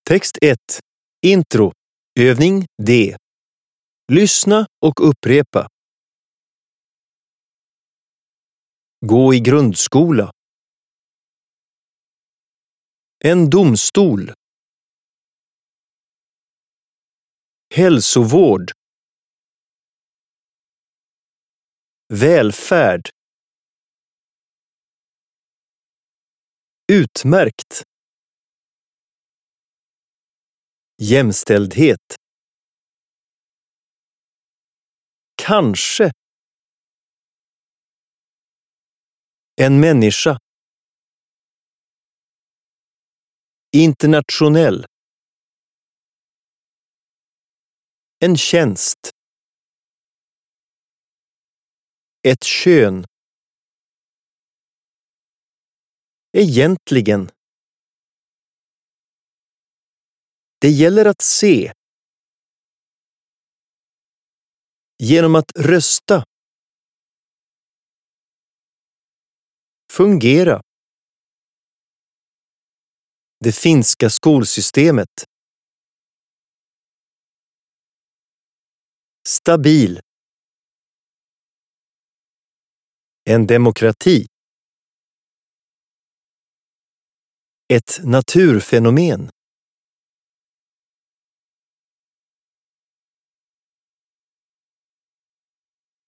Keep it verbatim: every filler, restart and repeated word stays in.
Text ett. Intro. Övning D. Lyssna och upprepa. Gå i grundskola. En domstol. Hälsovård. Välfärd. Utmärkt. Jämställdhet. Kanske. En människa. Internationell. En tjänst. Ett kön. Egentligen. Det gäller att se. Genom att rösta. Fungera. Det finska skolsystemet. Stabil. En demokrati. Ett naturfenomen.